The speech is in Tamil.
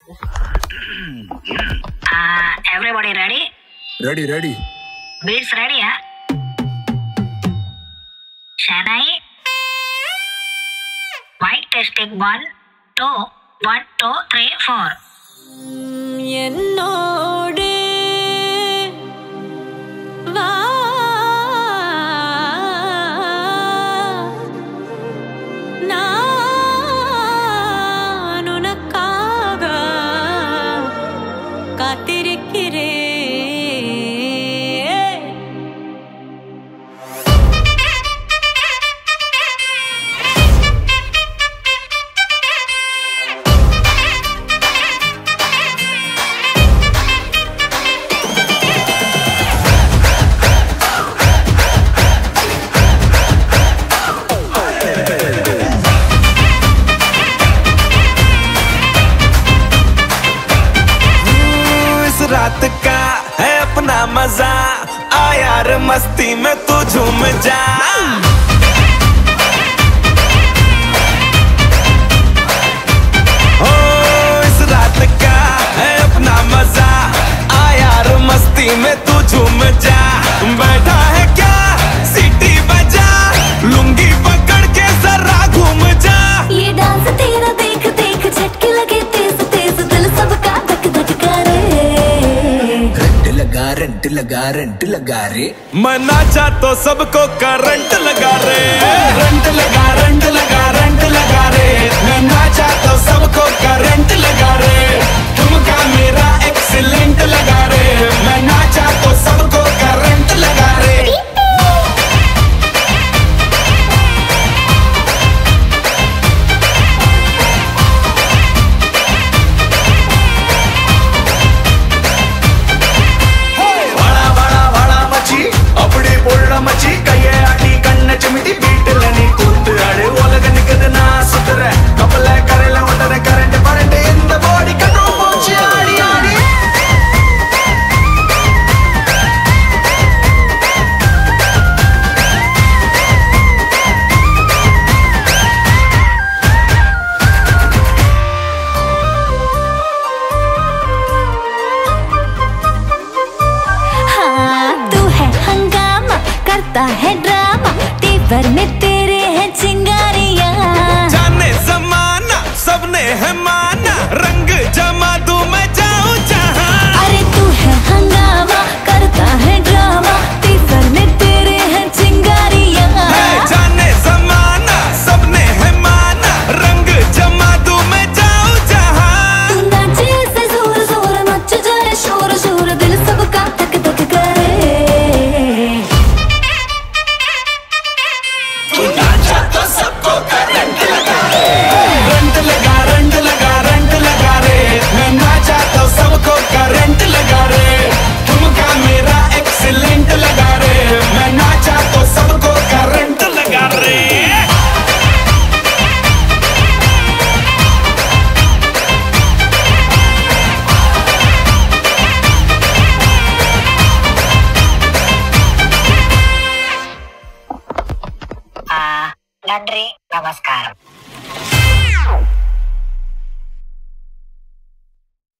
Everybody ready? Ready. Beats ready, huh? Shanai? Mic testing 1, 2, 1, 2, 3, 4. என்னோடு வா நான் உனக்காக காத்திருக்கிறேன். रात का है अपना मजा, आ यार मस्ती में तू झूम जा। ओ इस रात का है अपना मजा, आ यार मस्ती में तू झूम जा। बैठा है क्या सीटी बजा, लुंगी पकड़ के जरा घूम जा। ये डांस तेरा देख देख झटके लगे तेज तेज, दिल सबका धक धक करे। रंट लगा रे। मैं नाचा तो सबको करंट लगा रे। रंट लगा रे। मैं नाचा तो सबको करंट लगा रे। तुमका मेरा एक्सीलेंट लगा रे। मैं नाचा तो सबको करंट लगा रे। அப்படி பொருள மச்சி கையை ஆட்டி கண்ண சிமிட்டி வீட்டுல நீ கூத்து ஆடு. உலக நிக்குது நான் சுத்துற கப்பல கரையில ஒட்டற கரண்ட் பரண்ட் இந்த பாடி கண்ட்ரோல் போச்சு ஆடி ஆடி. करता है ड्रामा, टीवर में तेरे हैं चिंगारियां। जाने जमाना सबने है माना, रंग जमा दूं मैं जाऊं जहां। अरे तू है हंगामा, करता है ड्रामा, टीवर में तेरे हैं चिंगारियां। जाने जमाना सबने है माना, रंग जमा दूं मैं जाऊं जहां। तू नाचे ऐसे जोर जोर मच जाए शोर शोर, दिल सबका धक धक करे। तो सबको करंट लगा रे। रंट लगा रे। मैं नाचा तो सबको करंट लगा रे। तुमका मेरा एक्सीलेंट लगा रे। मैं नाचा तो सबको करंट लगा रे। நன்றி, நமஸ்காரம்.